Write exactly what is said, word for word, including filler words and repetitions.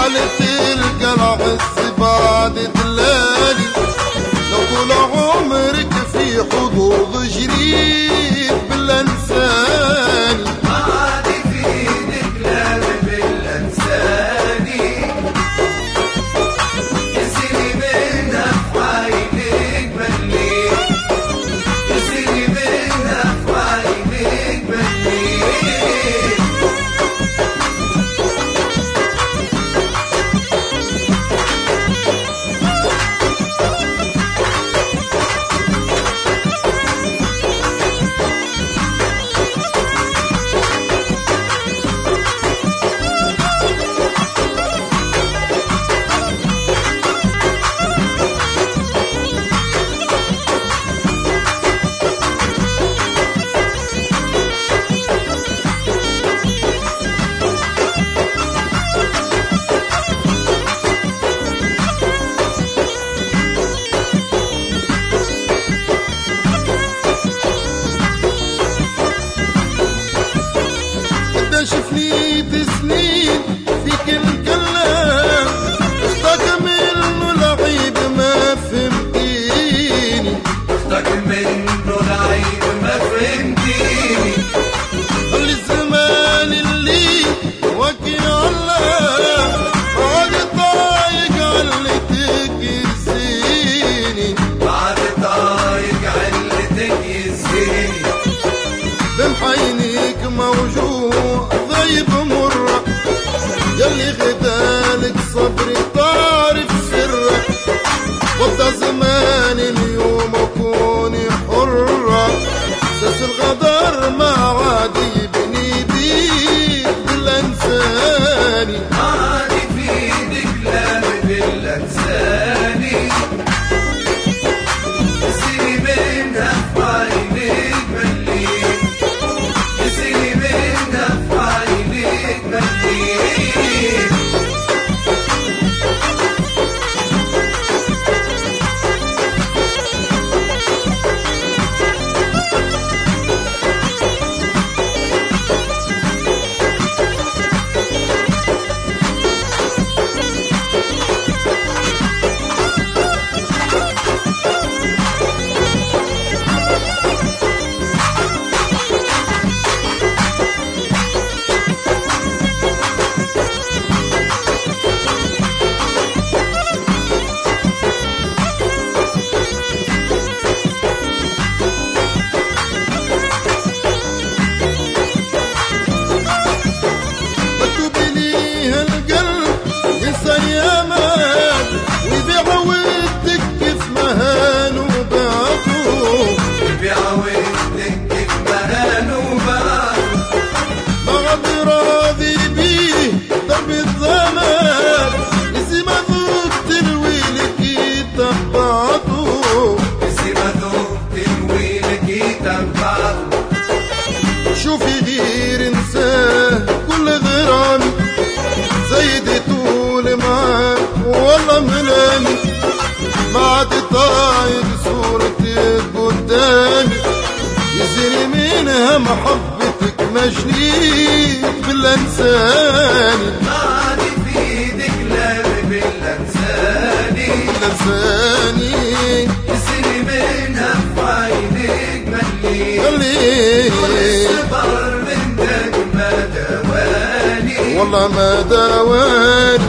حالة القلع السباد دلالي لو طول عمرك في حظوظ جريد بالانساني ما عاد يفيدك لا بالانساني يسري منها في عينيك مليت يسري منها في عينيك مليت شفني بسنين فيك الكلام اشتاق منه لعيب ما فهمتيني اشتاق منه لعيب ما فهمتيني خلي الزمان اللي وكي الله بعد طايق علتك يزيني بعد طايق علتك يزيني بمحينيك موجوع ضيب مرة يلي غدالك صبري طارف سرك وابدا زمان اليوم اكوني حرة ساس الغدر ما عاد يبني بيك بالانساني ما عاد يفيدك لا بالانساني يسري منها في عينيك مليت يسري منها في عينيك مليت شوفي غير انساه كل غرامي زيد طول معاه والله ملامي ما عاد طايق صورتك قدامي يزري منها محبتك مجنيك بالانساني ما عاد يفيدك لا بالانساني بالانساني يسري منها في عينيك مليت خليك والصبر منك ما دواني والله ما دواني